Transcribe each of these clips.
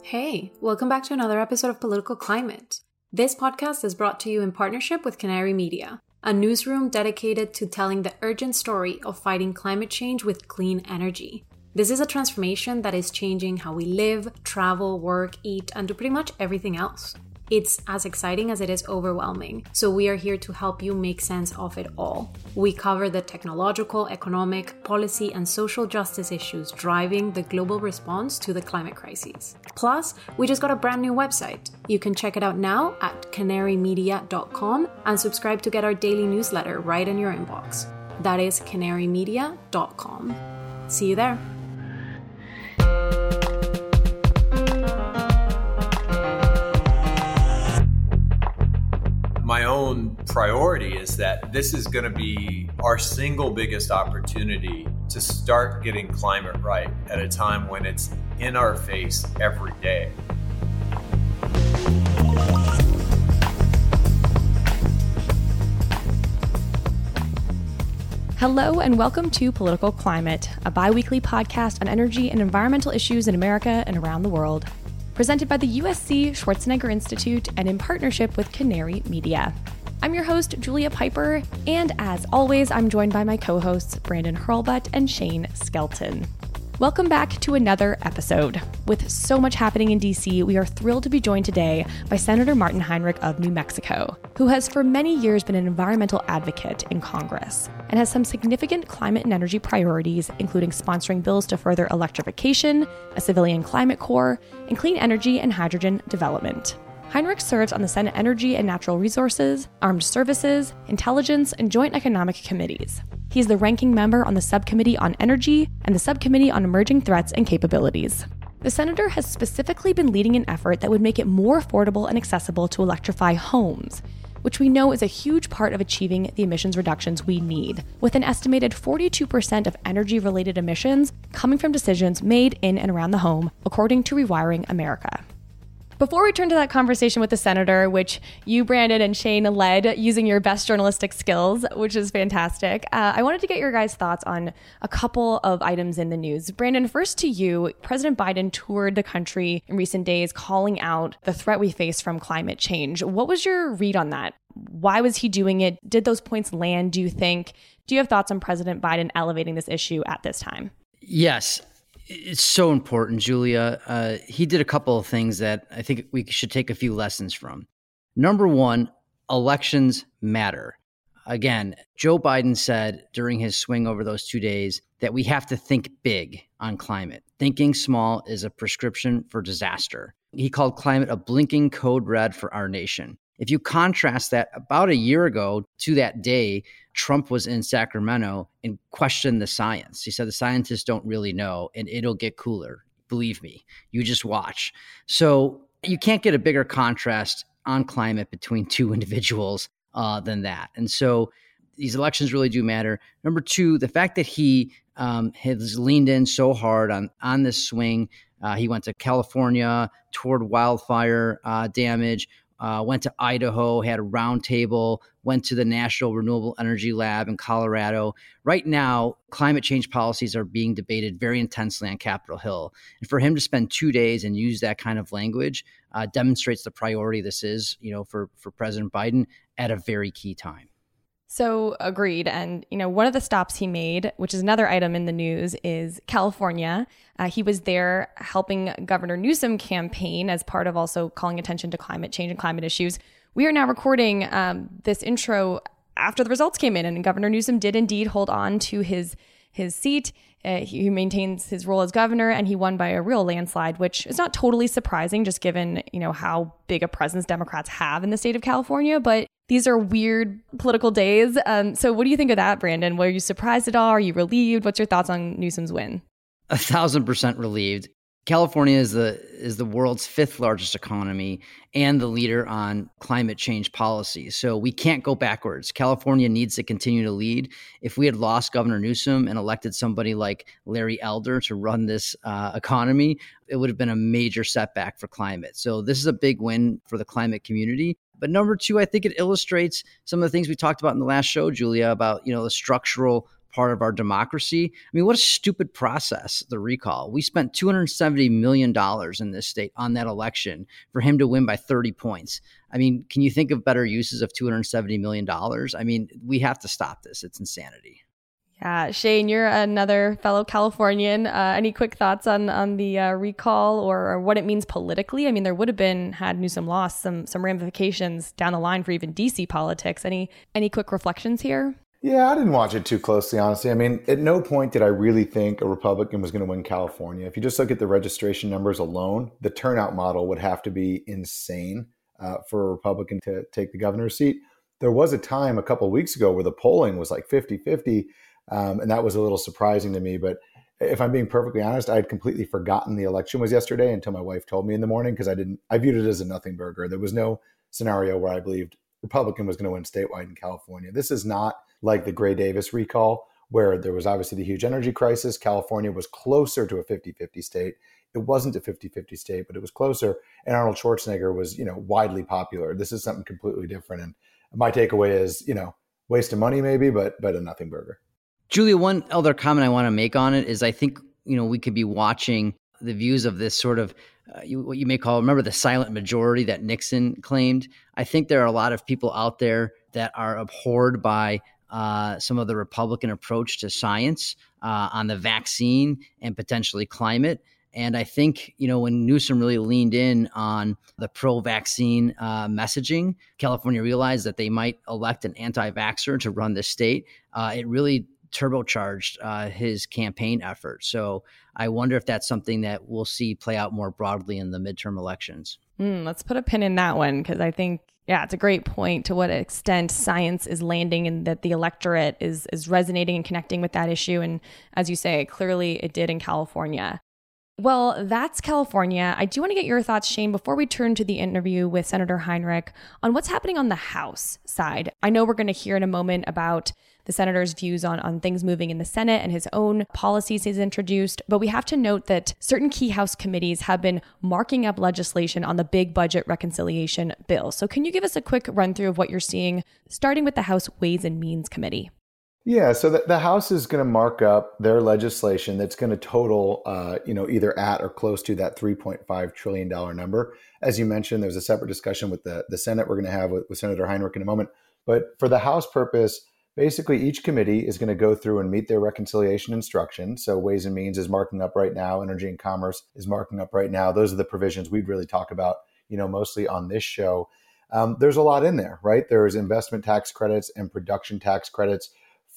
Hey, welcome back to another episode of Political Climate. This podcast is brought to you in partnership with Canary Media, a newsroom dedicated to telling the urgent story of fighting climate change with clean energy. This is a transformation that is changing how we live, travel, work, eat, and do pretty much everything else. It's as exciting as it is overwhelming, so we are here to help you make sense of it all. We cover the technological, economic, policy, and social justice issues driving the global response to the climate crisis. Plus, we just got a brand new website. You can check it out now at canarymedia.com and subscribe to get our daily newsletter right in your inbox. That is canarymedia.com. See you there. My own priority is that this is going to be our single biggest opportunity to start getting climate right at a time when it's in our face every day. Hello and welcome to Political Climate, a bi-weekly podcast on energy and environmental issues in America and around the world. Presented by the USC Schwarzenegger Institute and in partnership with Canary Media. I'm your host, Julia Piper, and as always, I'm joined by my co-hosts, Brandon Hurlbut and Shane Skelton. Welcome back to another episode. With so much happening in DC, we are thrilled to be joined today by Senator Martin Heinrich of New Mexico, who has for many years been an environmental advocate in Congress and has some significant climate and energy priorities, including sponsoring bills to further electrification, a civilian climate corps, and clean energy and hydrogen development. Heinrich serves on the Senate Energy and Natural Resources, Armed Services, Intelligence, and Joint Economic Committees. He's the ranking member on the Subcommittee on Energy and the Subcommittee on Emerging Threats and Capabilities. The senator has specifically been leading an effort that would make it more affordable and accessible to electrify homes, which we know is a huge part of achieving the emissions reductions we need, with an estimated 42% of energy-related emissions coming from decisions made in and around the home, according to Rewiring America. Before we turn to that conversation with the senator, which you, Brandon, and Shane led using your best journalistic skills, which is fantastic, I wanted to get your guys' thoughts on a couple of items in the news. Brandon, first to you. President Biden toured the country in recent days calling out the threat we face from climate change. What was your read on that? Why was he doing it? Did those points land, do you think? Do you have thoughts on President Biden elevating this issue at this time? Yes. It's so important, Julia. He did a couple of things that I think we should take a few lessons from. Number one, elections matter. Again, Joe Biden said during his swing over those 2 days that we have to think big on climate. Thinking small is a prescription for disaster. He called climate a blinking code red for our nation. If you contrast that about a year ago to that day, Trump was in Sacramento and questioned the science. He said the scientists don't really know and it'll get cooler. Believe me, you just watch. So you can't get a bigger contrast on climate between two individuals than that. And so these elections really do matter. Number two, the fact that he has leaned in so hard on this swing. He went to California, toured wildfire damage, went to Idaho, had a roundtable, went to the National Renewable Energy Lab in Colorado. Right now, climate change policies are being debated very intensely on Capitol Hill. And for him to spend 2 days and use that kind of language demonstrates the priority this is, for President Biden at a very key time. So agreed. And, one of the stops he made, which is another item in the news, is California. He was there helping Governor Newsom campaign as part of also calling attention to climate change and climate issues. We are now recording this intro after the results came in, and Governor Newsom did indeed hold on to his seat. He maintains his role as governor, and he won by a real landslide, which is not totally surprising, just given, how big a presence Democrats have in the state of California. But these are weird political days. So what do you think of that, Brandon? Were you surprised at all? Are you relieved? What's your thoughts on Newsom's win? 1,000% relieved. California is the world's fifth largest economy and the leader on climate change policy. So we can't go backwards. California needs to continue to lead. If we had lost Governor Newsom and elected somebody like Larry Elder to run this economy, it would have been a major setback for climate. So this is a big win for the climate community. But number two, I think it illustrates some of the things we talked about in the last show, Julia, about the structural part of our democracy. I mean, what a stupid process, the recall. We spent $270 million in this state on that election for him to win by 30 points. I mean, can you think of better uses of $270 million? I mean, we have to stop this. It's insanity. Yeah, Shane, you're another fellow Californian. Any quick thoughts on the recall or what it means politically? I mean, there would have been, had Newsom lost, some ramifications down the line for even DC politics. Any quick reflections here? Yeah, I didn't watch it too closely, honestly. I mean, at no point did I really think a Republican was going to win California. If you just look at the registration numbers alone, the turnout model would have to be insane for a Republican to take the governor's seat. There was a time a couple of weeks ago where the polling was like 50-50. And that was a little surprising to me. But if I'm being perfectly honest, I had completely forgotten the election was yesterday until my wife told me in the morning, because I viewed it as a nothing burger. There was no scenario where I believed Republican was going to win statewide in California. This is not like the Gray Davis recall, where there was obviously the huge energy crisis. California was closer to a 50-50 state. It wasn't a 50-50 state, but it was closer. And Arnold Schwarzenegger was, widely popular. This is something completely different. And my takeaway is, waste of money maybe, but a nothing burger. Julia, one other comment I want to make on it is I think, we could be watching the views of this sort of what you may call, remember the silent majority that Nixon claimed? I think there are a lot of people out there that are abhorred by some of the Republican approach to science on the vaccine and potentially climate. And I think, when Newsom really leaned in on the pro-vaccine messaging, California realized that they might elect an anti-vaxxer to run the state. It really turbocharged his campaign effort. So I wonder if that's something that we'll see play out more broadly in the midterm elections. Let's put a pin in that one, because I think, it's a great point to what extent science is landing and that the electorate is resonating and connecting with that issue. And as you say, clearly it did in California. Well, that's California. I do want to get your thoughts, Shane, before we turn to the interview with Senator Heinrich on what's happening on the House side. I know we're going to hear in a moment about the senator's views on things moving in the Senate and his own policies he's introduced, but we have to note that certain key House committees have been marking up legislation on the big budget reconciliation bill. So can you give us a quick run through of what you're seeing, starting with the House Ways and Means Committee? Yeah, so the House is going to mark up their legislation that's going to total, either at or close to that $3.5 trillion number. As you mentioned, there's a separate discussion with the Senate we're going to have with Senator Heinrich in a moment. But for the House purpose, basically each committee is going to go through and meet their reconciliation instructions. So Ways and Means is marking up right now. Energy and Commerce is marking up right now. Those are the provisions we'd really talk about, mostly on this show. There's a lot in there, right? There's investment tax credits and production tax credits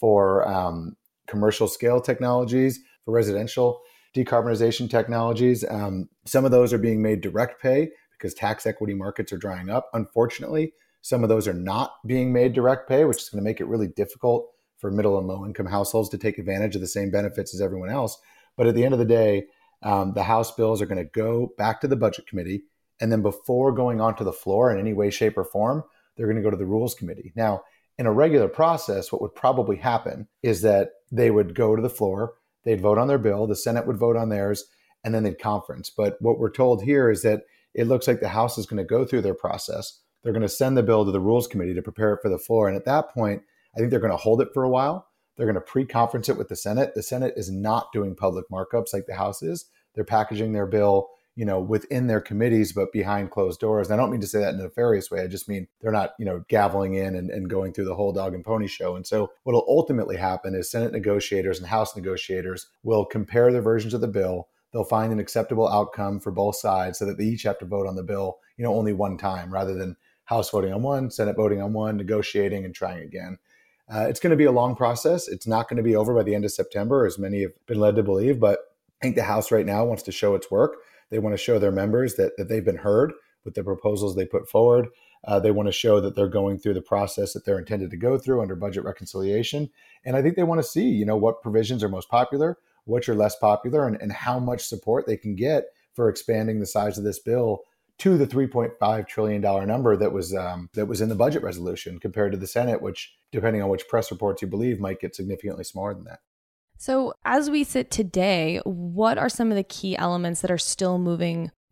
for commercial scale technologies, for residential decarbonization technologies. Some of those are being made direct pay because tax equity markets are drying up. Unfortunately, some of those are not being made direct pay, which is going to make it really difficult for middle and low income households to take advantage of the same benefits as everyone else. But at the end of the day, the House bills are going to go back to the Budget Committee. And then before going onto the floor in any way, shape, or form, they're going to go to the Rules Committee. Now, in a regular process, what would probably happen is that they would go to the floor, they'd vote on their bill, the Senate would vote on theirs, and then they'd conference. But what we're told here is that it looks like the House is going to go through their process. They're going to send the bill to the Rules Committee to prepare it for the floor. And at that point, I think they're going to hold it for a while. They're going to pre-conference it with the Senate. The Senate is not doing public markups like the House is. They're packaging their bill within their committees, but behind closed doors. And I don't mean to say that in a nefarious way. I just mean they're not, gaveling in and going through the whole dog and pony show. And so what will ultimately happen is Senate negotiators and House negotiators will compare their versions of the bill. They'll find an acceptable outcome for both sides so that they each have to vote on the bill, only one time, rather than House voting on one, Senate voting on one, negotiating and trying again. It's going to be a long process. It's not going to be over by the end of September, as many have been led to believe. But I think the House right now wants to show its work. They want to show their members that they've been heard with the proposals they put forward. They want to show that they're going through the process that they're intended to go through under budget reconciliation. And I think they want to see, what provisions are most popular, which are less popular, and how much support they can get for expanding the size of this bill to the $3.5 trillion number that was in the budget resolution compared to the Senate, which, depending on which press reports you believe, might get significantly smaller than that. So as we sit today, what are some of the key elements that are still moving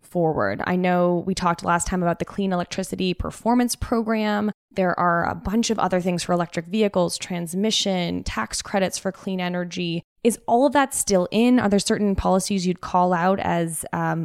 forward? I know we talked last time about the Clean Electricity Performance Program. There are a bunch of other things for electric vehicles, transmission, tax credits for clean energy. Is all of that still in? Are there certain policies you'd call out as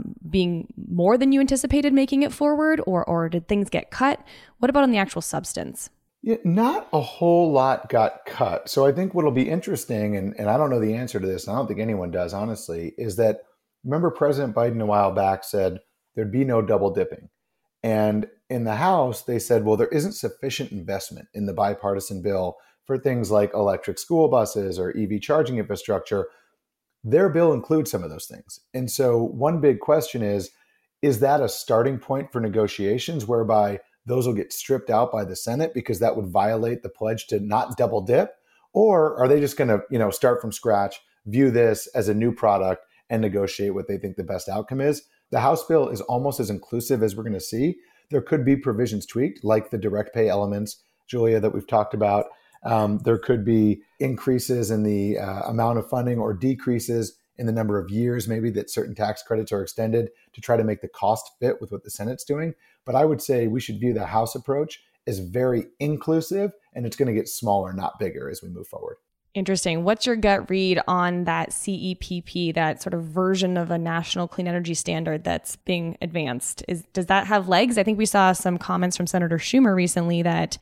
being more than you anticipated making it forward, or did things get cut? What about on the actual substance? Yeah, not a whole lot got cut. So I think what'll be interesting, and I don't know the answer to this, and I don't think anyone does, honestly, is that remember President Biden a while back said there'd be no double dipping. And in the House, they said, well, there isn't sufficient investment in the bipartisan bill for things like electric school buses or EV charging infrastructure. Their bill includes some of those things. And so one big question is that a starting point for negotiations whereby those will get stripped out by the Senate because that would violate the pledge to not double dip? Or are they just going to, start from scratch, view this as a new product and negotiate what they think the best outcome is? The House bill is almost as inclusive as we're going to see. There could be provisions tweaked, like the direct pay elements, Julia, that we've talked about. There could be increases in the amount of funding or decreases in the number of years, maybe that certain tax credits are extended to try to make the cost fit with what the Senate's doing. But I would say we should view the House approach as very inclusive, and it's going to get smaller, not bigger, as we move forward. Interesting. What's your gut read on that CEPP, that sort of version of a national clean energy standard that's being advanced? Does that have legs? I think we saw some comments from Senator Schumer recently that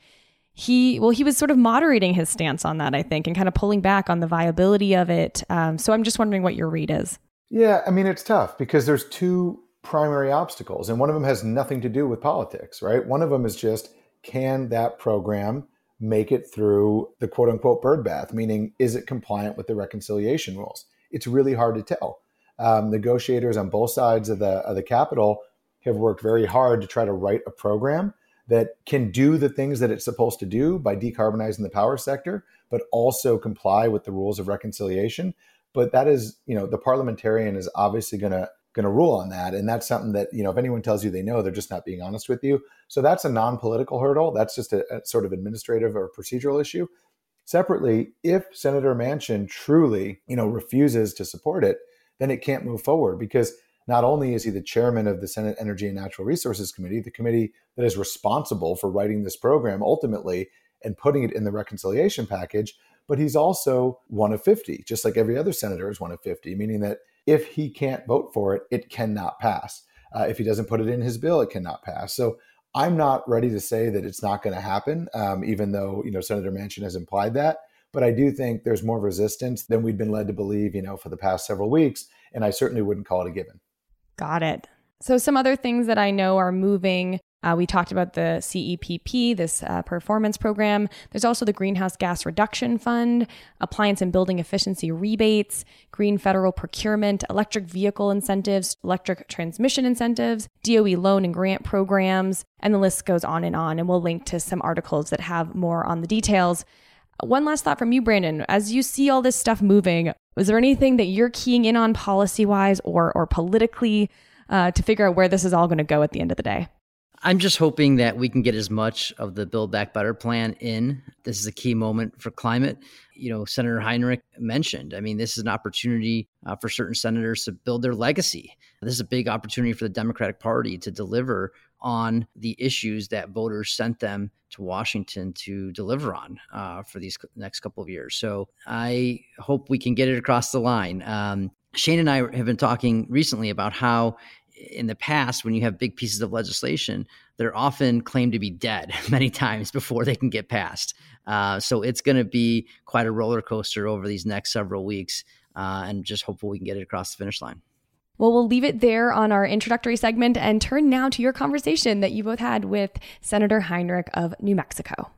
he was sort of moderating his stance on that, I think, and kind of pulling back on the viability of it. So I'm just wondering what your read is. Yeah, I mean, it's tough because there's two primary obstacles, and one of them has nothing to do with politics, right? One of them is just, can that program make it through the quote unquote birdbath, meaning is it compliant with the reconciliation rules? It's really hard to tell. Negotiators on both sides of the Capitol have worked very hard to try to write a program that can do the things that it's supposed to do by decarbonizing the power sector, but also comply with the rules of reconciliation. But that is, the parliamentarian is obviously going to rule on that. And that's something that, if anyone tells you they know, they're just not being honest with you. So that's a non-political hurdle. That's just a sort of administrative or procedural issue. Separately, if Senator Manchin truly, refuses to support it, then it can't move forward because not only is he the chairman of the Senate Energy and Natural Resources Committee, the committee that is responsible for writing this program ultimately and putting it in the reconciliation package, but he's also one of 50, just like every other senator is one of 50, meaning that if he can't vote for it, it cannot pass. If he doesn't put it in his bill, it cannot pass. So I'm not ready to say that it's not going to happen, even though, Senator Manchin has implied that. But I do think there's more resistance than we've been led to believe, for the past several weeks. And I certainly wouldn't call it a given. Got it. So some other things that I know are moving. We talked about the CEPP, this performance program. There's also the Greenhouse Gas Reduction Fund, appliance and building efficiency rebates, green federal procurement, electric vehicle incentives, electric transmission incentives, DOE loan and grant programs, and the list goes on. And we'll link to some articles that have more on the details. One last thought from you, Brandon. As you see all this stuff moving, was there anything that you're keying in on policy-wise or politically to figure out where this is all going to go at the end of the day? I'm just hoping that we can get as much of the Build Back Better plan in. This is a key moment for climate. Senator Heinrich mentioned, this is an opportunity for certain senators to build their legacy. This is a big opportunity for the Democratic Party to deliver on the issues that voters sent them to Washington to deliver on for these next couple of years. So I hope we can get it across the line. Shane and I have been talking recently about how in the past, when you have big pieces of legislation, they're often claimed to be dead many times before they can get passed. So it's going to be quite a roller coaster over these next several weeks, and just hopefully we can get it across the finish line. Well, we'll leave it there on our introductory segment and turn now to your conversation that you both had with Senator Heinrich of New Mexico.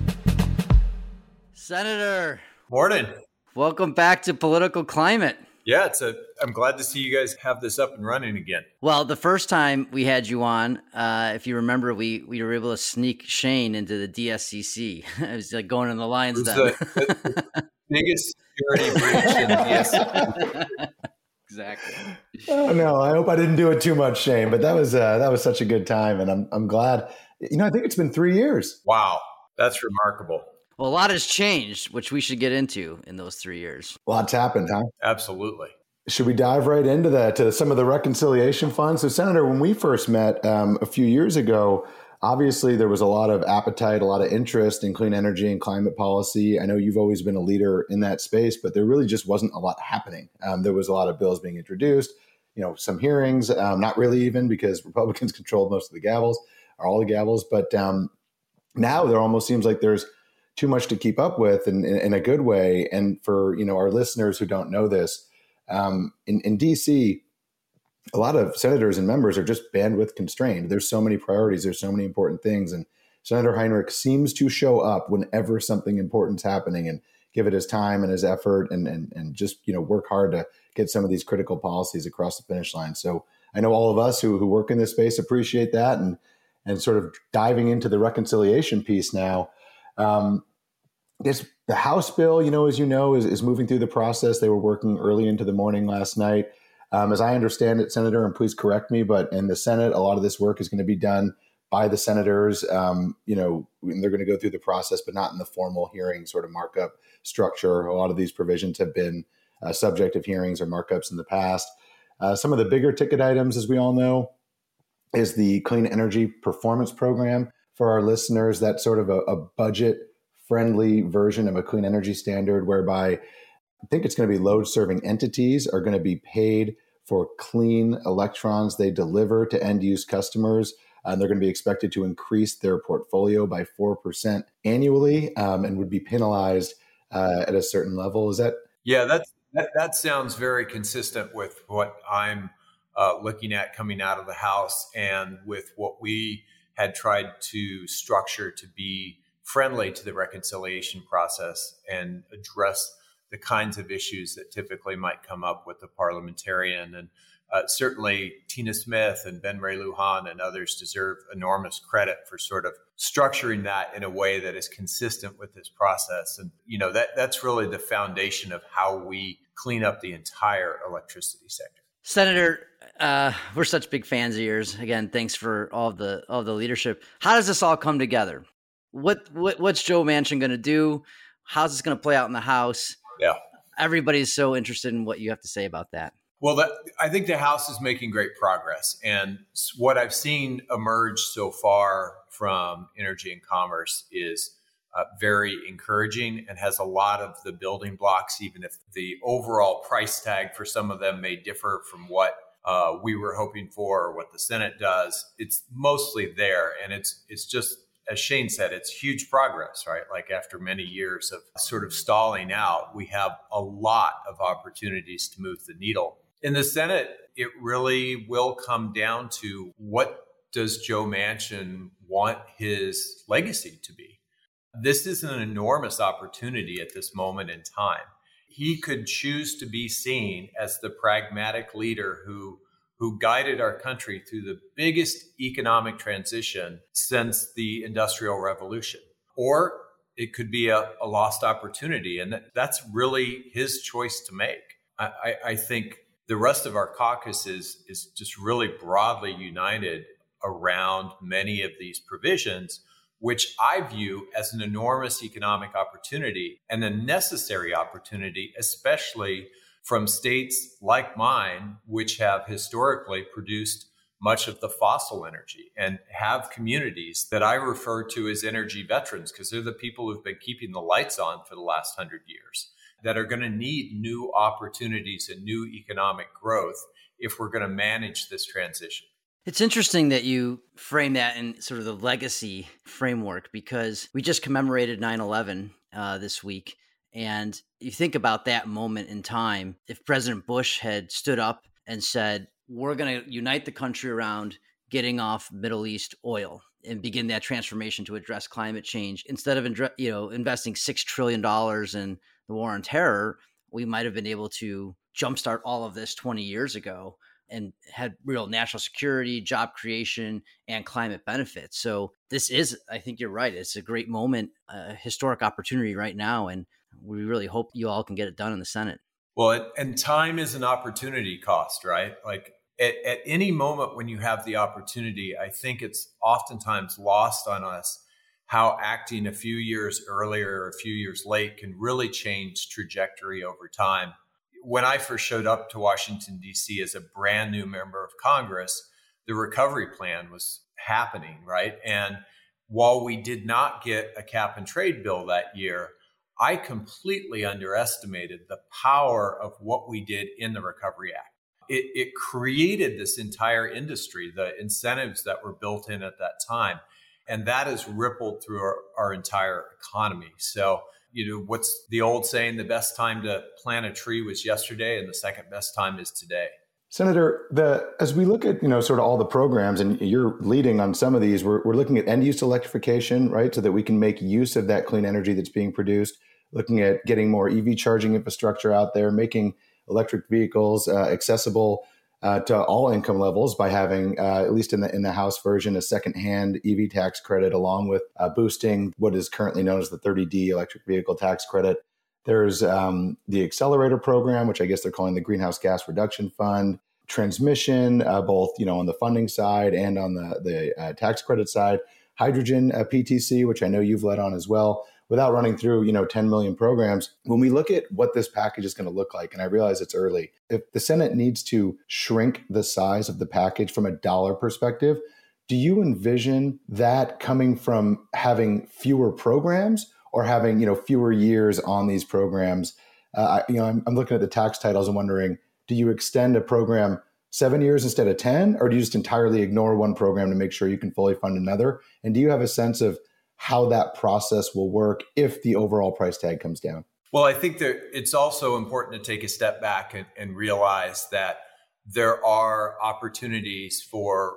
Senator. Morning. Welcome back to Political Climate. Yeah, I'm glad to see you guys have this up and running again. Well, the first time we had you on, if you remember, we were able to sneak Shane into the DSCC. It was like going in the lion's den. The biggest security breach in the DSCC. Exactly. Oh no, I hope I didn't do it too much, Shane. But that was such a good time, and I'm glad. I think it's been 3 years. Wow, that's remarkable. Well, a lot has changed, which we should get into in those 3 years. Lots happened, huh? Absolutely. Should we dive right into that, to some of the reconciliation funds? So, Senator, when we first met a few years ago, obviously there was a lot of appetite, a lot of interest in clean energy and climate policy. I know you've always been a leader in that space, but there really just wasn't a lot happening. There was a lot of bills being introduced, some hearings, not really even, because Republicans controlled most of the gavels, or all the gavels. But now there almost seems like there's too much to keep up with in a good way. And for our listeners who don't know this, in DC, a lot of senators and members are just bandwidth constrained. There's so many priorities. There's so many important things. And Senator Heinrich seems to show up whenever something important's happening and give it his time and his effort and just, work hard to get some of these critical policies across the finish line. So I know all of us who work in this space appreciate that, and sort of diving into the reconciliation piece now. The House bill, as you know, is moving through the process. They were working early into the morning last night. As I understand it, Senator, and please correct me, but in the Senate, a lot of this work is going to be done by the senators. And they're going to go through the process, but not in the formal hearing sort of markup structure. A lot of these provisions have been subject of hearings or markups in the past. Some of the bigger ticket items, as we all know, is the Clean Energy Performance Program. For our listeners, that's sort of a budget-friendly version of a clean energy standard, whereby I think it's going to be load-serving entities are going to be paid for clean electrons they deliver to end-use customers. And they're going to be expected to increase their portfolio by 4% annually, and would be penalized at a certain level. Is that? Yeah, that sounds very consistent with what I'm looking at coming out of the House, and with what we had tried to structure to be friendly to the reconciliation process and address the kinds of issues that typically might come up with the parliamentarian. And certainly Tina Smith and Ben Ray Lujan and others deserve enormous credit for sort of structuring that in a way that is consistent with this process. And, that's really the foundation of how we clean up the entire electricity sector. Senator, we're such big fans of yours. Again, thanks for all the leadership. How does this all come together? What's Joe Manchin going to do? How's this going to play out in the House? Yeah. Everybody's so interested in what you have to say about that. Well, I think the House is making great progress. And what I've seen emerge so far from Energy and Commerce is very encouraging, and has a lot of the building blocks, even if the overall price tag for some of them may differ from what we were hoping for or what the Senate does. It's mostly there. And it's just, as Shane said, it's huge progress, right? Like, after many years of sort of stalling out, we have a lot of opportunities to move the needle. In the Senate, it really will come down to, what does Joe Manchin want his legacy to be? This is an enormous opportunity at this moment in time. He could choose to be seen as the pragmatic leader who guided our country through the biggest economic transition since the Industrial Revolution. Or it could be a lost opportunity, and that's really his choice to make. I think the rest of our caucus is just really broadly united around many of these provisions, which I view as an enormous economic opportunity and a necessary opportunity, especially from states like mine, which have historically produced much of the fossil energy and have communities that I refer to as energy veterans, because they're the people who've been keeping the lights on for the last 100 years, that are going to need new opportunities and new economic growth if we're going to manage this transition. It's interesting that you frame that in sort of the legacy framework, because we just commemorated 9/11 this week. And you think about that moment in time, if President Bush had stood up and said, we're going to unite the country around getting off Middle East oil and begin that transformation to address climate change, instead of investing $6 trillion in the war on terror, we might have been able to jumpstart all of this 20 years ago and had real national security, job creation, and climate benefits. So this is, I think you're right, it's a great moment, a historic opportunity right now, and we really hope you all can get it done in the Senate. Well, and time is an opportunity cost, right? Like, at any moment when you have the opportunity, I think it's oftentimes lost on us how acting a few years earlier or a few years late can really change trajectory over time. when I first showed up to Washington, D.C. as a brand new member of Congress, the recovery plan was happening, right? And while we did not get a cap and trade bill that year, I completely underestimated the power of what we did in the Recovery Act. It created this entire industry, the incentives that were built in at that time. And that has rippled through our entire economy. So, what's the old saying? The best time to plant a tree was yesterday, and the second best time is today. Senator, as we look at, sort of all the programs, and you're leading on some of these, we're looking at end-use electrification, right? So that we can make use of that clean energy that's being produced, looking at getting more EV charging infrastructure out there, making electric vehicles accessible to all income levels by having, at least in the House version, a secondhand EV tax credit, along with boosting what is currently known as the 30D electric vehicle tax credit. There's the accelerator program, which I guess they're calling the Greenhouse Gas Reduction Fund, transmission, both on the funding side and on the tax credit side, hydrogen PTC, which I know you've led on as well. Without running through 10 million programs, when we look at what this package is going to look like, and I realize it's early, if the Senate needs to shrink the size of the package from a dollar perspective, do you envision that coming from having fewer programs or having fewer years on these programs? I'm looking at the tax titles and wondering, do you extend a program 7 years instead of 10, or do you just entirely ignore one program to make sure you can fully fund another? And do you have a sense of how that process will work if the overall price tag comes down? Well, I think that it's also important to take a step back and realize that there are opportunities for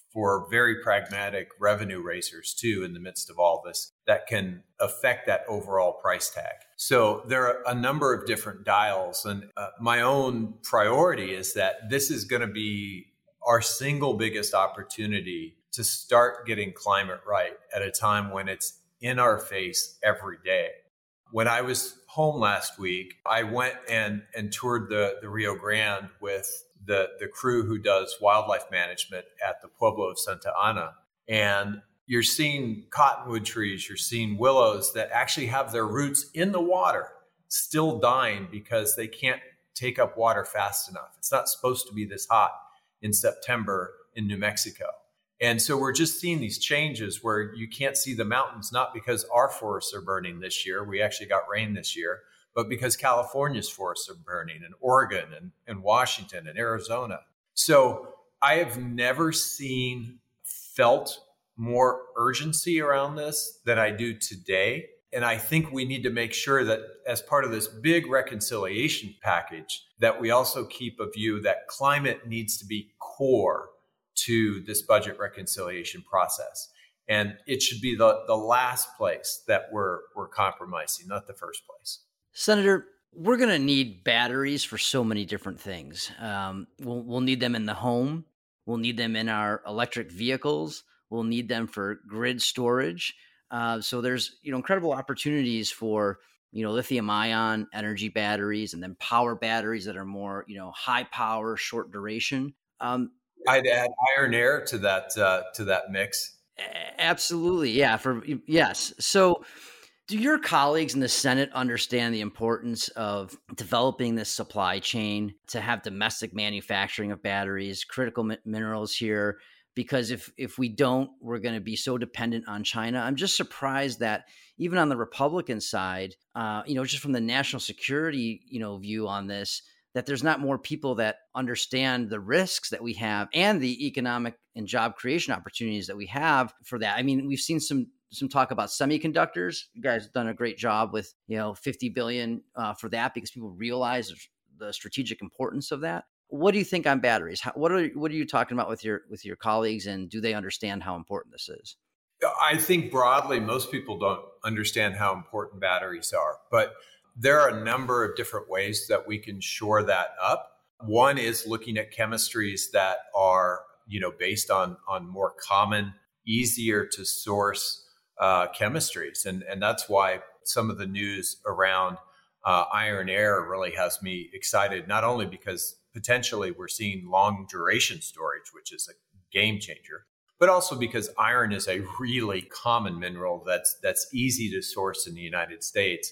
very pragmatic revenue raisers too in the midst of all this that can affect that overall price tag. So there are a number of different dials, and my own priority is that this is going to be our single biggest opportunity to start getting climate right at a time when it's in our face every day. When I was home last week, I went and toured the Rio Grande with the crew who does wildlife management at the Pueblo of Santa Ana. And you're seeing cottonwood trees, you're seeing willows that actually have their roots in the water, still dying because they can't take up water fast enough. It's not supposed to be this hot in September in New Mexico. And so we're just seeing these changes where you can't see the mountains, not because our forests are burning this year. We actually got rain this year, but because California's forests are burning, and Oregon and Washington and Arizona. So I have never felt more urgency around this than I do today. And I think we need to make sure that as part of this big reconciliation package, that we also keep a view that climate needs to be core to this budget reconciliation process. And it should be the last place that we're compromising, not the first place. Senator, we're going to need batteries for so many different things. We'll need them in the home. We'll need them in our electric vehicles. We'll need them for grid storage. So there's incredible opportunities for lithium ion energy batteries, and then power batteries that are more high power, short duration. I'd add iron air to that mix. Absolutely. Yeah. Yes. So do your colleagues in the Senate understand the importance of developing this supply chain to have domestic manufacturing of batteries, critical minerals here? Because if we don't, we're going to be so dependent on China. I'm just surprised that even on the Republican side, just from the national security, view on this, that there's not more people that understand the risks that we have and the economic and job creation opportunities that we have for that. I mean, we've seen some talk about semiconductors. You guys have done a great job with, $50 billion for that, because people realize the strategic importance of that. What do you think on batteries? What are you talking about with your colleagues, and do they understand how important this is? I think broadly, most people don't understand how important batteries are, but there are a number of different ways that we can shore that up. One is looking at chemistries that are, based on more common, easier to source chemistries. And that's why some of the news around iron air really has me excited, not only because potentially we're seeing long duration storage, which is a game changer, but also because iron is a really common mineral that's easy to source in the United States,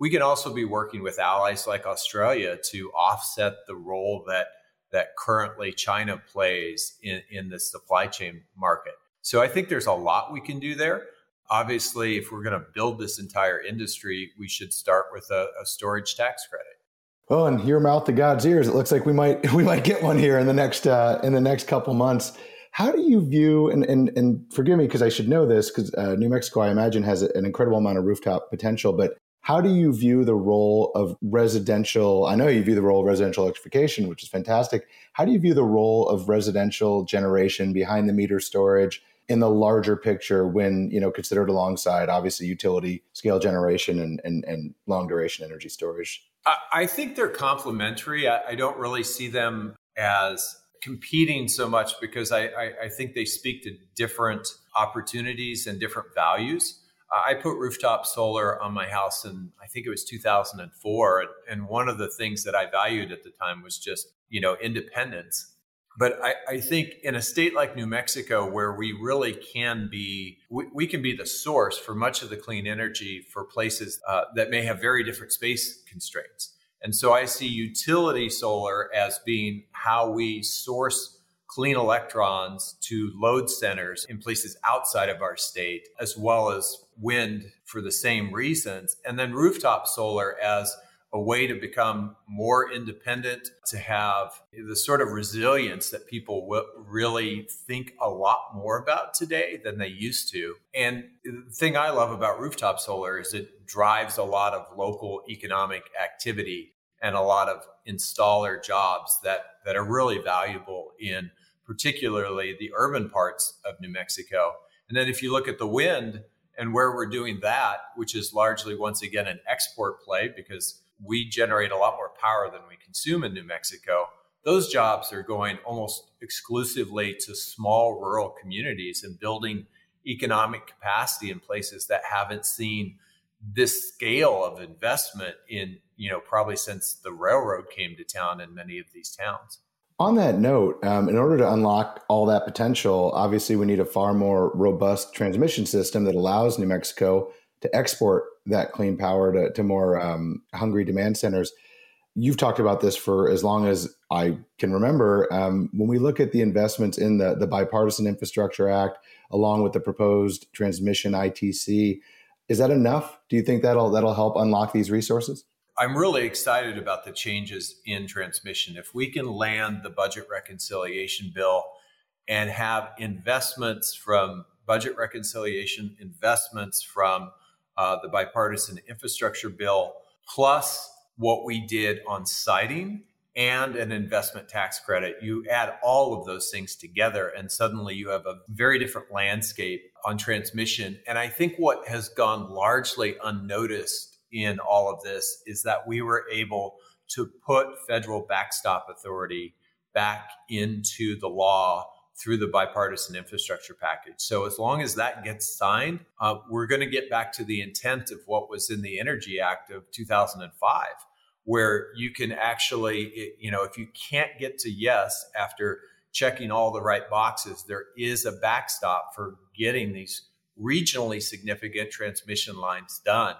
we can also be working with allies like Australia to offset the role that currently China plays in the supply chain market. So I think there's a lot we can do there. Obviously, if we're going to build this entire industry, we should start with a storage tax credit. Well, and your mouth to God's ears. It looks like we might get one here in the next couple months. How do you view, and forgive me because I should know this, because New Mexico, I imagine, has an incredible amount of rooftop potential, but how do you view the role of residential? I know you view the role of residential electrification, which is fantastic. How do you view the role of residential generation behind the meter storage in the larger picture when, considered alongside, obviously, utility scale generation and long duration energy storage? I think they're complementary. I don't really see them as competing so much because I think they speak to different opportunities and different values. I put rooftop solar on my house in, I think it was 2004. And one of the things that I valued at the time was just, independence. But I think in a state like New Mexico, where we really can be, we can be the source for much of the clean energy for places that may have very different space constraints. And so I see utility solar as being how we source clean electrons to load centers in places outside of our state, as well as wind for the same reasons. And then rooftop solar as a way to become more independent, to have the sort of resilience that people really think a lot more about today than they used to. And the thing I love about rooftop solar is it drives a lot of local economic activity and a lot of installer jobs that are really valuable in particularly the urban parts of New Mexico. And then if you look at the wind and where we're doing that, which is largely, once again, an export play because we generate a lot more power than we consume in New Mexico, those jobs are going almost exclusively to small rural communities and building economic capacity in places that haven't seen this scale of investment in, probably since the railroad came to town in many of these towns. On that note, in order to unlock all that potential, obviously we need a far more robust transmission system that allows New Mexico to export that clean power to more hungry demand centers. You've talked about this for as long as I can remember. When we look at the investments in the Bipartisan Infrastructure Act, along with the proposed transmission ITC, is that enough? Do you think that'll help unlock these resources? I'm really excited about the changes in transmission. If we can land the budget reconciliation bill and have investments from budget reconciliation, investments from the bipartisan infrastructure bill, plus what we did on siting and an investment tax credit, you add all of those things together and suddenly you have a very different landscape on transmission. And I think what has gone largely unnoticed in all of this is that we were able to put federal backstop authority back into the law through the bipartisan infrastructure package. So as long as that gets signed, we're going to get back to the intent of what was in the Energy Act of 2005, where you can actually, if you can't get to yes after checking all the right boxes, there is a backstop for getting these regionally significant transmission lines done.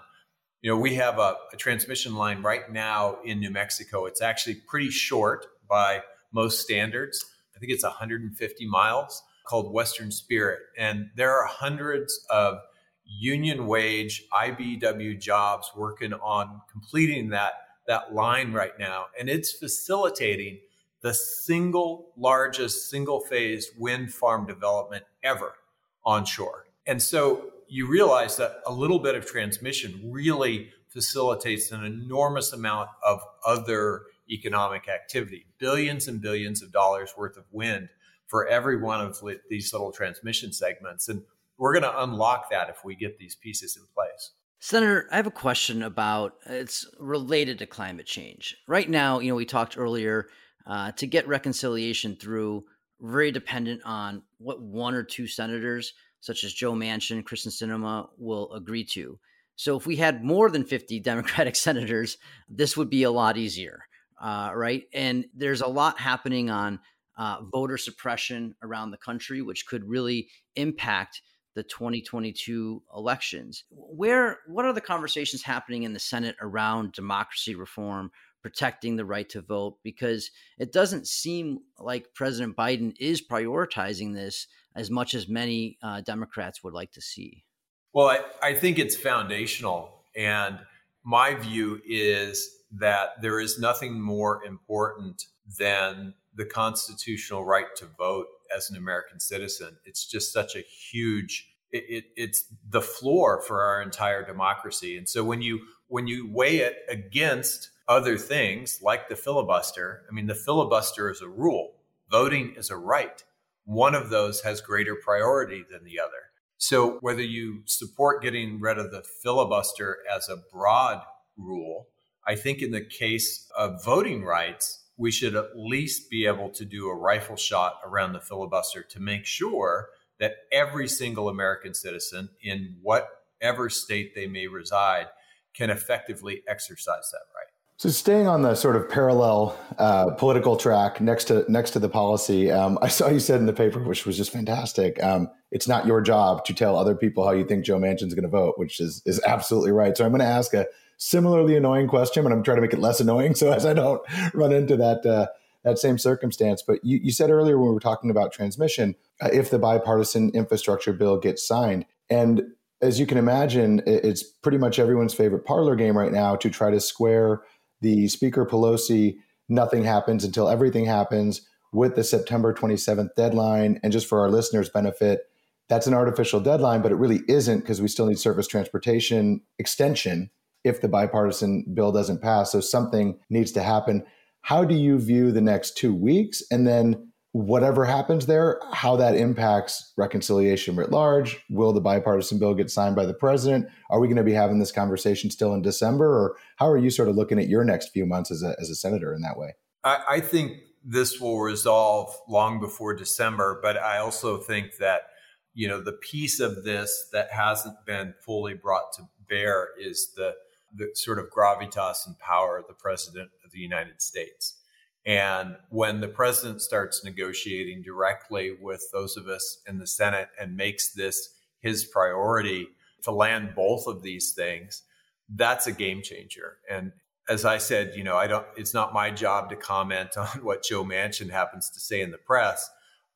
We have a transmission line right now in New Mexico. It's actually pretty short by most standards. I think it's 150 miles, called Western Spirit. And there are hundreds of union wage IBEW jobs working on completing that line right now. And it's facilitating the single largest single phase wind farm development ever onshore. And so you realize that a little bit of transmission really facilitates an enormous amount of other economic activity, billions and billions of dollars worth of wind for every one of these little transmission segments. And we're going to unlock that if we get these pieces in place. Senator, I have a question about, it's related to climate change. Right now, we talked earlier, to get reconciliation through, very dependent on what one or two senators, such as Joe Manchin, Kyrsten Sinema, will agree to. So if we had more than 50 Democratic senators, this would be a lot easier, right? And there's a lot happening on voter suppression around the country, which could really impact the 2022 elections. What are the conversations happening in the Senate around democracy reform, protecting the right to vote? Because it doesn't seem like President Biden is prioritizing this as much as many Democrats would like to see. Well, I think it's foundational. And my view is that there is nothing more important than the constitutional right to vote as an American citizen. It's just such a huge, it's the floor for our entire democracy. And so when you weigh it against other things like the filibuster, I mean, the filibuster is a rule. Voting is a right. One of those has greater priority than the other. So whether you support getting rid of the filibuster as a broad rule, I think in the case of voting rights, we should at least be able to do a rifle shot around the filibuster to make sure that every single American citizen in whatever state they may reside can effectively exercise that right. So staying on the sort of parallel political track next to the policy, I saw you said in the paper, which was just fantastic, it's not your job to tell other people how you think Joe Manchin's going to vote, which is absolutely right. So I'm going to ask a similarly annoying question, but I'm trying to make it less annoying so as I don't run into that same circumstance. But you said earlier when we were talking about transmission, if the bipartisan infrastructure bill gets signed, and as you can imagine, it's pretty much everyone's favorite parlor game right now to try to square the Speaker Pelosi, nothing happens until everything happens with the September 27th deadline. And just for our listeners' benefit, that's an artificial deadline, but it really isn't because we still need surface transportation extension if the bipartisan bill doesn't pass. So something needs to happen. How do you view the next 2 weeks? And then whatever happens there, how that impacts reconciliation writ large? Will the bipartisan bill get signed by the president? Are we going to be having this conversation still in December? Or how are you sort of looking at your next few months as a senator in that way? I think this will resolve long before December, but I also think that, the piece of this that hasn't been fully brought to bear is the sort of gravitas and power of the president of the United States. And when the president starts negotiating directly with those of us in the Senate and makes this his priority to land both of these things, that's a game changer. And as I said, it's not my job to comment on what Joe Manchin happens to say in the press.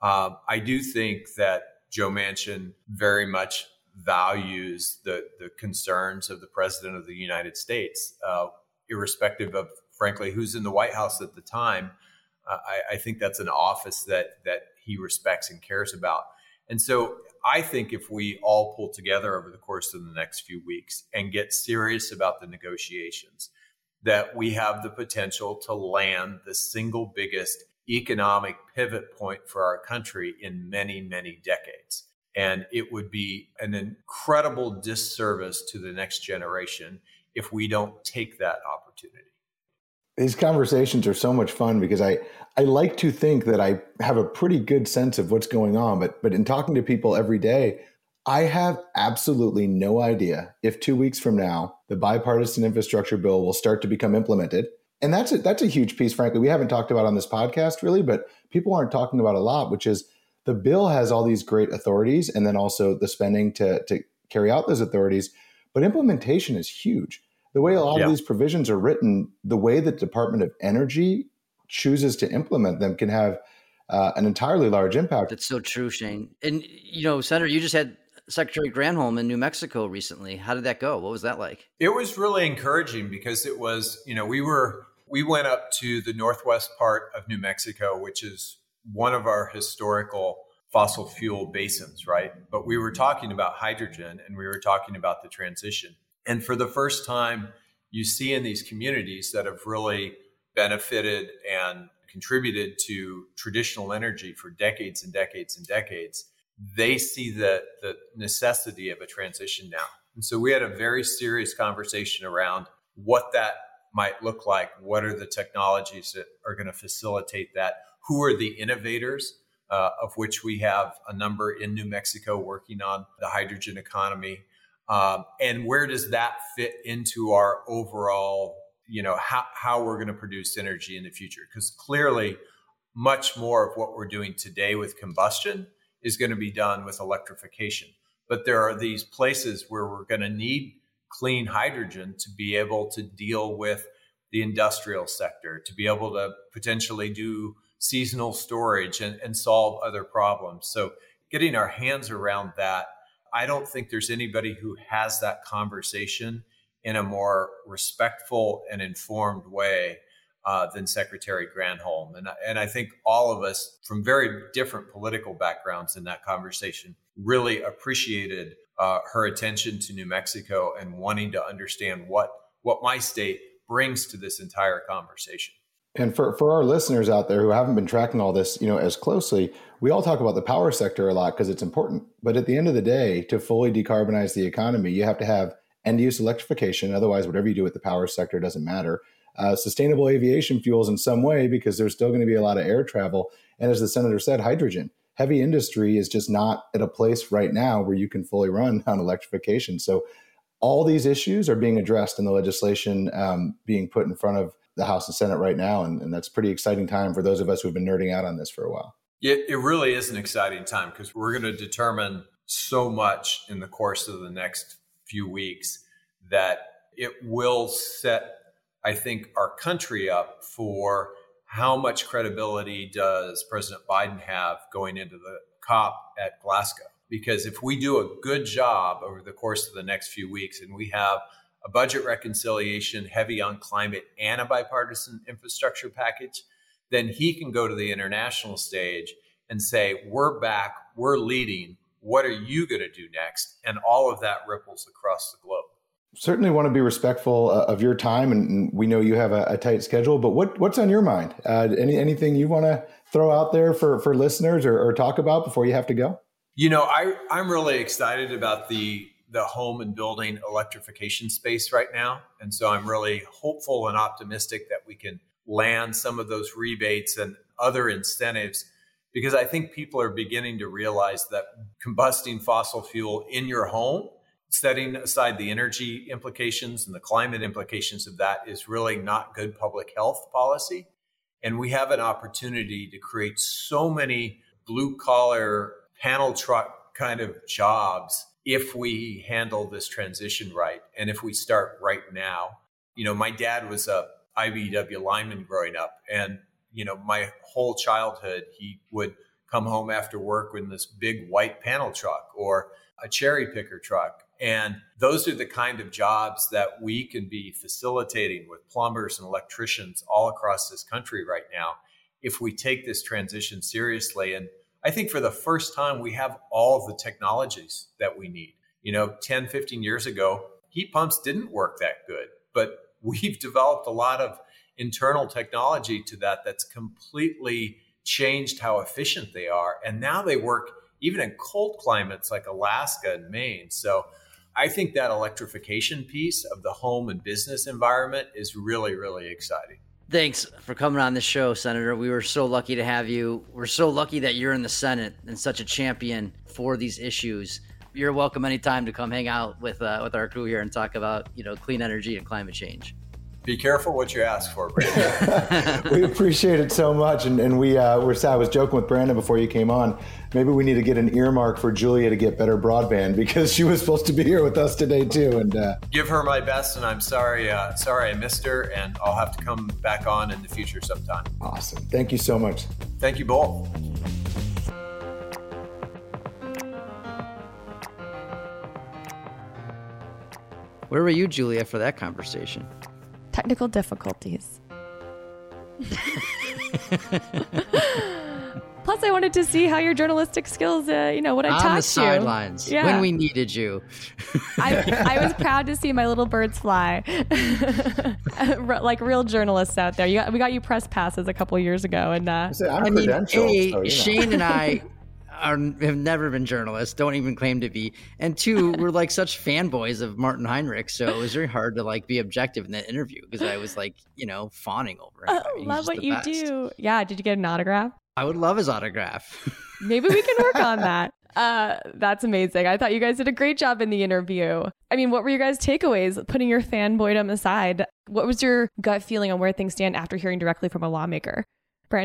I do think that Joe Manchin very much values the concerns of the president of the United States, irrespective of, frankly, who's in the White House at the time. I think that's an office that he respects and cares about. And so I think if we all pull together over the course of the next few weeks and get serious about the negotiations, that we have the potential to land the single biggest economic pivot point for our country in many, many decades. And it would be an incredible disservice to the next generation if we don't take that opportunity. These conversations are so much fun because I like to think that I have a pretty good sense of what's going on. But in talking to people every day, I have absolutely no idea if 2 weeks from now, the bipartisan infrastructure bill will start to become implemented. And that's a huge piece, frankly, we haven't talked about on this podcast really, but people aren't talking about a lot, which is the bill has all these great authorities and then also the spending to carry out those authorities. But implementation is huge. The way a lot of these provisions are written, the way that Department of Energy chooses to implement them can have an entirely large impact. That's so true, Shane. And, Senator, you just had Secretary Granholm in New Mexico recently. How did that go? What was that like? It was really encouraging because it was, we went up to the northwest part of New Mexico, which is one of our historical fossil fuel basins, right? But we were talking about hydrogen and we were talking about the transition. And for the first time, you see in these communities that have really benefited and contributed to traditional energy for decades and decades and decades, they see the necessity of a transition now. And so we had a very serious conversation around what that might look like. What are the technologies that are going to facilitate that? Who are the innovators, of which we have a number in New Mexico working on the hydrogen economy? And where does that fit into our overall, how we're going to produce energy in the future? Because clearly much more of what we're doing today with combustion is going to be done with electrification. but there are these places where we're going to need clean hydrogen to be able to deal with the industrial sector, to be able to potentially do seasonal storage and solve other problems. So getting our hands around that, I don't think there's anybody who has that conversation in a more respectful and informed way than Secretary Granholm. And I think all of us from very different political backgrounds in that conversation really appreciated her attention to New Mexico and wanting to understand what my state brings to this entire conversation. And for our listeners out there who haven't been tracking all this, as closely, we all talk about the power sector a lot because it's important. But at the end of the day, to fully decarbonize the economy, you have to have end-use electrification. Otherwise, whatever you do with the power sector doesn't matter. Sustainable aviation fuels in some way, because there's still going to be a lot of air travel. And as the senator said, hydrogen. Heavy industry is just not at a place right now where you can fully run on electrification. So all these issues are being addressed in the legislation being put in front of the House and Senate right now. And that's a pretty exciting time for those of us who've been nerding out on this for a while. It really is an exciting time because we're going to determine so much in the course of the next few weeks that it will set, I think, our country up for how much credibility does President Biden have going into the COP at Glasgow? Because if we do a good job over the course of the next few weeks and we have a budget reconciliation heavy on climate and a bipartisan infrastructure package, then he can go to the international stage and say, we're back, we're leading, what are you going to do next? And all of that ripples across the globe. Certainly want to be respectful of your time, and we know you have a tight schedule, but what's on your mind? Anything you want to throw out there for listeners or talk about before you have to go? I'm really excited about the home and building electrification space right now. And so I'm really hopeful and optimistic that we can land some of those rebates and other incentives, because I think people are beginning to realize that combusting fossil fuel in your home, setting aside the energy implications and the climate implications of that, is really not good public health policy. And we have an opportunity to create so many blue collar panel truck kind of jobs if we handle this transition right. And if we start right now. My dad was a IBEW lineman growing up, and my whole childhood, he would come home after work in this big white panel truck or a cherry picker truck. And those are the kind of jobs that we can be facilitating with plumbers and electricians all across this country right now if we take this transition seriously. And I think for the first time, we have all the technologies that we need. 10, 15 years ago, heat pumps didn't work that good, but we've developed a lot of internal technology to that's completely changed how efficient they are. And now they work even in cold climates like Alaska and Maine. So I think that electrification piece of the home and business environment is really, really exciting. Thanks for coming on the show, Senator. We were so lucky to have you. We're so lucky that you're in the Senate and such a champion for these issues. You're welcome anytime to come hang out with our crew here and talk about, clean energy and climate change. Be careful what you ask for, Brandon. We appreciate it so much. And I was joking with Brandon before you came on. Maybe we need to get an earmark for Julia to get better broadband, because she was supposed to be here with us today too. And give her my best. And I'm sorry I missed her, and I'll have to come back on in the future sometime. Awesome. Thank you so much. Thank you both. Where were you, Julia, for that conversation? Technical difficulties. Plus, I wanted to see how your journalistic skills, what I taught you. On the sidelines, when we needed you. I was proud to see my little birds fly. Like real journalists out there. We got you press passes a couple years ago. And Shane and I have never been journalists, don't even claim to be. And two, we're like such fanboys of Martin Heinrich. So it was very hard to be objective in that interview, because I was fawning over him. Love what you do. Yeah. Did you get an autograph? I would love his autograph. Maybe we can work on that. That's amazing. I thought you guys did a great job in the interview. What were your guys' takeaways, putting your fanboydom aside? What was your gut feeling on where things stand after hearing directly from a lawmaker? Brandon?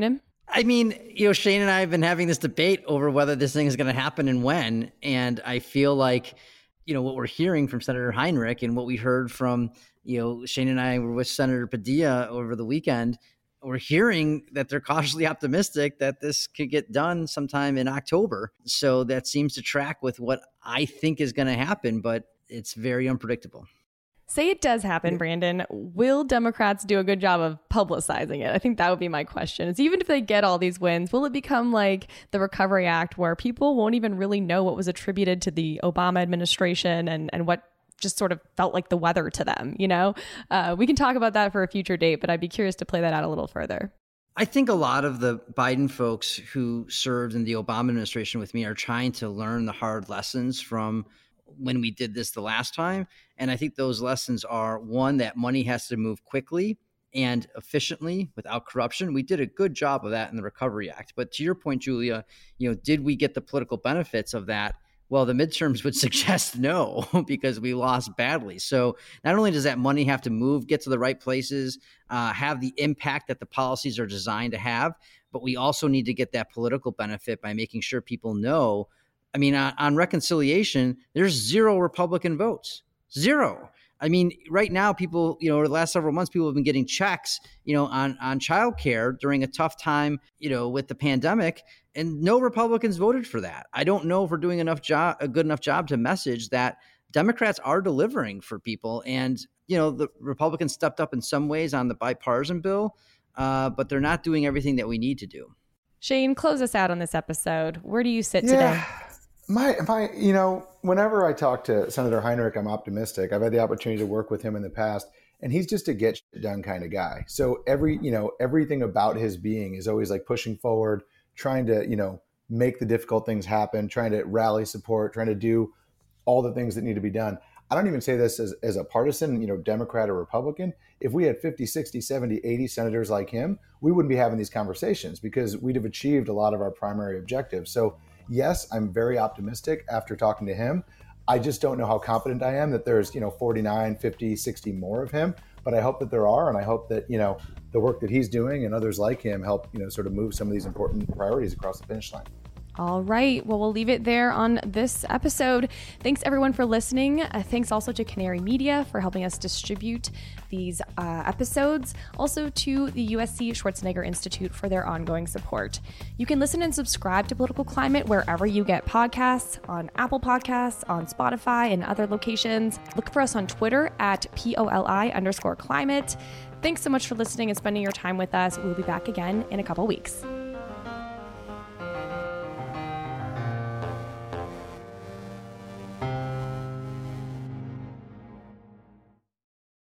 I mean, Shane and I have been having this debate over whether this thing is going to happen and when. And I feel like, what we're hearing from Senator Heinrich and what we heard from, Shane and I were with Senator Padilla over the weekend, we're hearing that they're cautiously optimistic that this could get done sometime in October. So that seems to track with what I think is going to happen, but it's very unpredictable. Say it does happen, Brandon. Will Democrats do a good job of publicizing it? I think that would be my question. Is even if they get all these wins, will it become like the Recovery Act where people won't even really know what was attributed to the Obama administration and what just sort of felt like the weather to them? We can talk about that for a future date, but I'd be curious to play that out a little further. I think a lot of the Biden folks who served in the Obama administration with me are trying to learn the hard lessons from when we did this the last time. And I think those lessons are, one, that money has to move quickly and efficiently without corruption. We did a good job of that in the Recovery Act. But to your point, Julia, did we get the political benefits of that? Well, the midterms would suggest no, because we lost badly. So not only does that money have to move, get to the right places, have the impact that the policies are designed to have, but we also need to get that political benefit by making sure people know. I mean, on reconciliation, there's 0 Republican votes. 0. I mean, right now, people, over the last several months, people have been getting checks, on childcare during a tough time, with the pandemic, and no Republicans voted for that. I don't know if we're doing a good enough job to message that Democrats are delivering for people. And, the Republicans stepped up in some ways on the bipartisan bill, but they're not doing everything that we need to do. Shane, close us out on this episode. Where do you sit today? Whenever I talk to Senator Heinrich, I'm optimistic. I've had the opportunity to work with him in the past, and he's just a get shit done kind of guy. So everything about his being is always like pushing forward, trying to, make the difficult things happen, trying to rally support, trying to do all the things that need to be done. I don't even say this as a partisan, Democrat or Republican. If we had 50, 60, 70, 80 senators like him, we wouldn't be having these conversations because we'd have achieved a lot of our primary objectives. So yes, I'm very optimistic after talking to him. I just don't know how confident I am that there's, 49, 50, 60 more of him. But I hope that there are, and I hope that, the work that he's doing and others like him help, sort of move some of these important priorities across the finish line. All right. Well, we'll leave it there on this episode. Thanks, everyone, for listening. Thanks also to Canary Media for helping us distribute these episodes. Also to the USC Schwarzenegger Institute for their ongoing support. You can listen and subscribe to Political Climate wherever you get podcasts, on Apple Podcasts, on Spotify, and other locations. Look for us on Twitter at POLI_climate. Thanks so much for listening and spending your time with us. We'll be back again in a couple weeks.